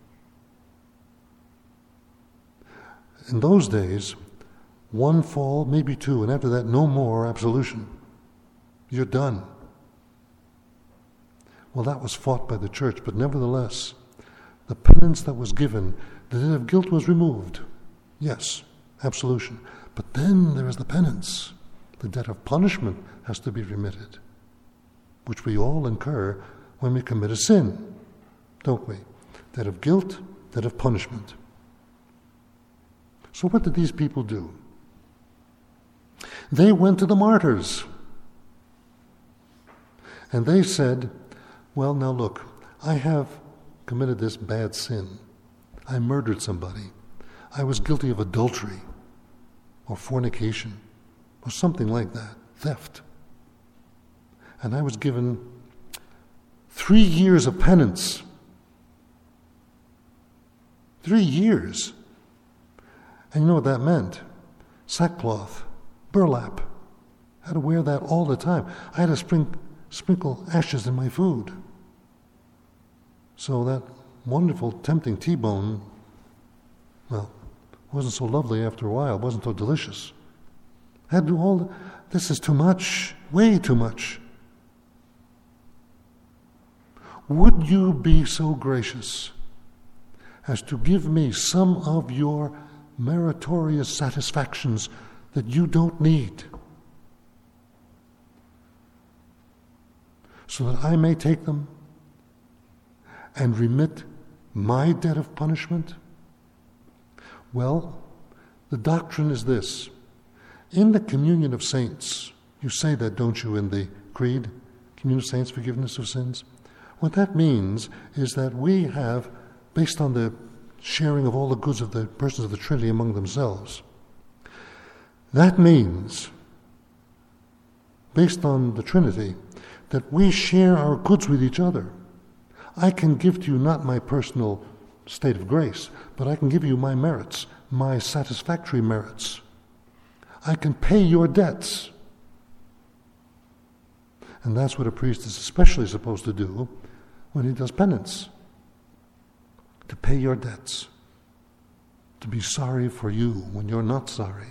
In those days, one fall, maybe two, and after that, no more absolution. You're done. Well, that was fought by the church, but nevertheless, the penance that was given, the debt of guilt was removed. Yes, absolution. But then there is the penance. The debt of punishment has to be remitted, which we all incur when we commit a sin, don't we? Debt of guilt, debt of punishment. So what did these people do? They went to the martyrs. And they said, well, now look, I have committed this bad sin. I murdered somebody. I was guilty of adultery or fornication or something like that, theft. And I was given three years of penance. Three years. And you know what that meant? Sackcloth, burlap. I had to wear that all the time. I had to spring, sprinkle ashes in my food. So that wonderful, tempting T-bone, well, wasn't so lovely after a while. It wasn't so delicious. had to do all, the, this is too much, way too much. Would you be so gracious as to give me some of your meritorious satisfactions that you don't need, so that I may take them and remit my debt of punishment? Well, the doctrine is this. In the communion of saints, you say that, don't you, in the Creed? Communion of saints, forgiveness of sins. What that means is that we have, based on the sharing of all the goods of the persons of the Trinity among themselves, that means, based on the Trinity, that we share our goods with each other. I can give to you not my personal state of grace, but I can give you my merits, my satisfactory merits. I can pay your debts. And that's what a priest is especially supposed to do when he does penance. To pay your debts. To be sorry for you when you're not sorry.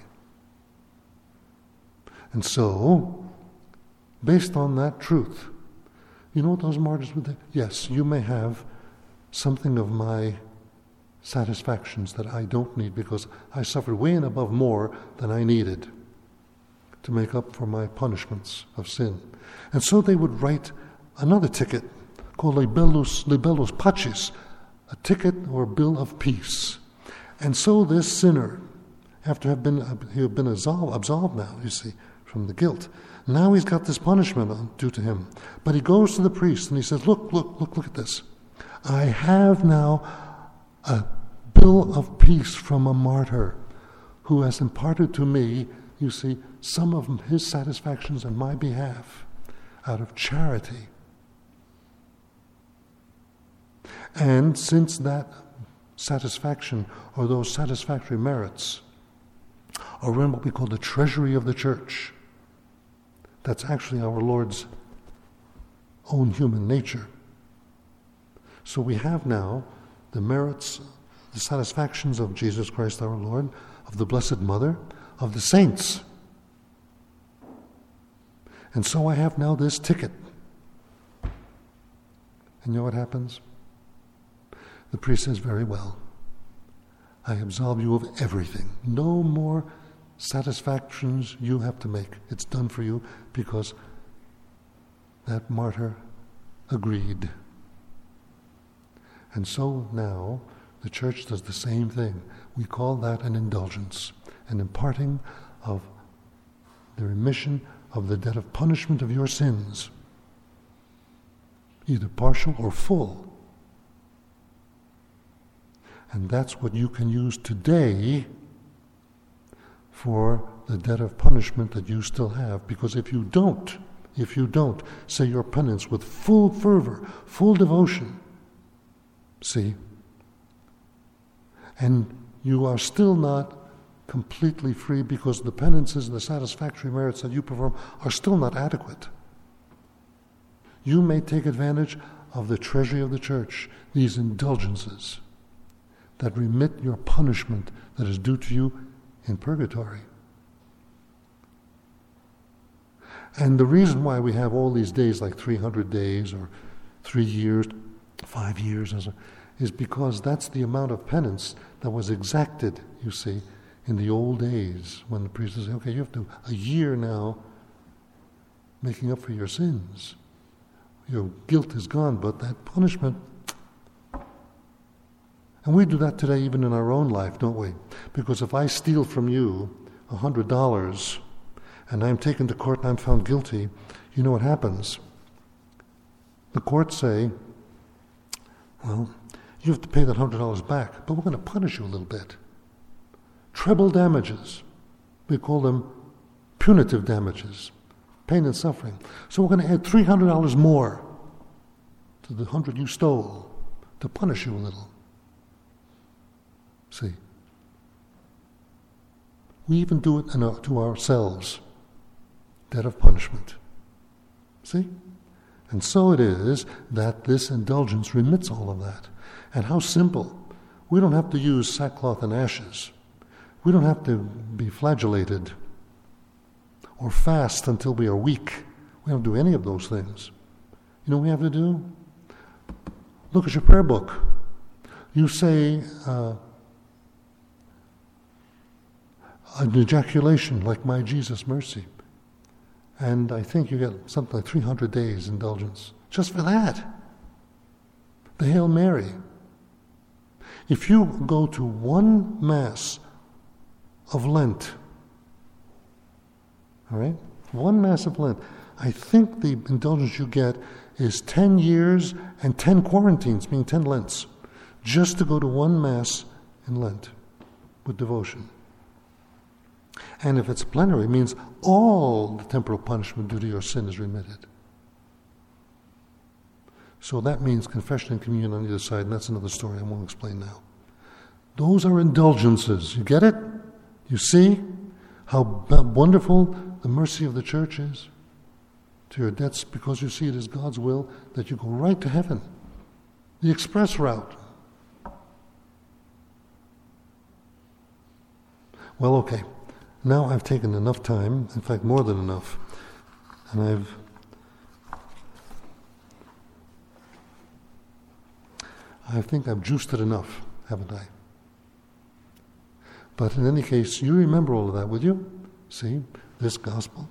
And so, based on that truth, you know what those martyrs would do? Yes, you may have something of my satisfactions that I don't need because I suffered way and above more than I needed to make up for my punishments of sin. And so they would write another ticket called libellus, libellus pacis, a ticket or bill of peace. And so this sinner, after have been he had been absolved, absolved now, you see, from the guilt, now he's got this punishment due to him. But he goes to the priest and he says, look, look, look, look at this. I have now a bill of peace from a martyr who has imparted to me, you see, some of his satisfactions on my behalf out of charity. And since that satisfaction or those satisfactory merits are in what we call the treasury of the church, that's actually our Lord's own human nature. So we have now the merits, the satisfactions of Jesus Christ our Lord, of the Blessed Mother, of the saints. And so I have now this ticket. And you know what happens? The priest says, very well, I absolve you of everything. No more satisfactions you have to make. It's done for you because that martyr agreed. And so now the church does the same thing. We call that an indulgence, an imparting of the remission of the debt of punishment of your sins, either partial or full. And that's what you can use today for the debt of punishment that you still have. Because if you don't, if you don't say your penance with full fervor, full devotion, see, and you are still not completely free because the penances and the satisfactory merits that you perform are still not adequate. You may take advantage of the treasury of the church, these indulgences that remit your punishment that is due to you in purgatory. And the reason why we have all these days, like three hundred days or three years, five years, as a, is because that's the amount of penance that was exacted, you see, in the old days when the priest would say, okay, you have to, a year now, making up for your sins. Your guilt is gone, but that punishment. And we do that today even in our own life, don't we? Because if I steal from you a hundred dollars and I'm taken to court and I'm found guilty, you know what happens? The courts say, well, you have to pay that hundred dollars back, but we're going to punish you a little bit. Treble damages. We call them punitive damages, pain and suffering. So we're going to add three hundred dollars more to the hundred you stole to punish you a little. See, we even do it in our, to ourselves, debt of punishment. See? And so it is that this indulgence remits all of that. And how simple. We don't have to use sackcloth and ashes. We don't have to be flagellated or fast until we are weak. We don't do any of those things. You know what we have to do? Look at your prayer book. You say uh, an ejaculation like my Jesus mercy. And I think you get something like three hundred days indulgence. Just for that. The Hail Mary. If you go to one Mass of Lent, all right, one Mass of Lent, I think the indulgence you get is ten years and ten quarantines, meaning ten Lents, just to go to one Mass in Lent with devotion. And if it's plenary, it means all the temporal punishment due to your sin is remitted. So that means confession and communion on either side, and that's another story I won't explain now. Those are indulgences. You get it? You see how b- wonderful the mercy of the Church is to your debts, because you see it as God's will that you go right to heaven. The express route. Well, okay. Now I've taken enough time, in fact more than enough, and I've I think I've juiced it enough, haven't I? But in any case, you remember all of that, will you? See, this gospel,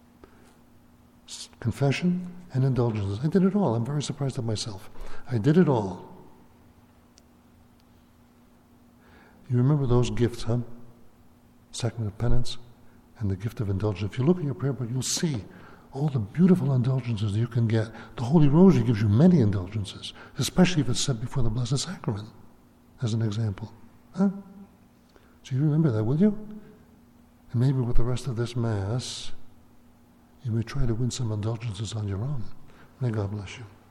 confession, and indulgences. I did it all. I'm very surprised at myself. I did it all. You remember those gifts, huh? Sacrament of penance and the gift of indulgence. If you look at your prayer book, you'll see all the beautiful indulgences you can get. The Holy Rosary gives you many indulgences, especially if it's said before the Blessed Sacrament, as an example. Huh? So you remember that, will you? And maybe with the rest of this Mass, you may try to win some indulgences on your own. May God bless you.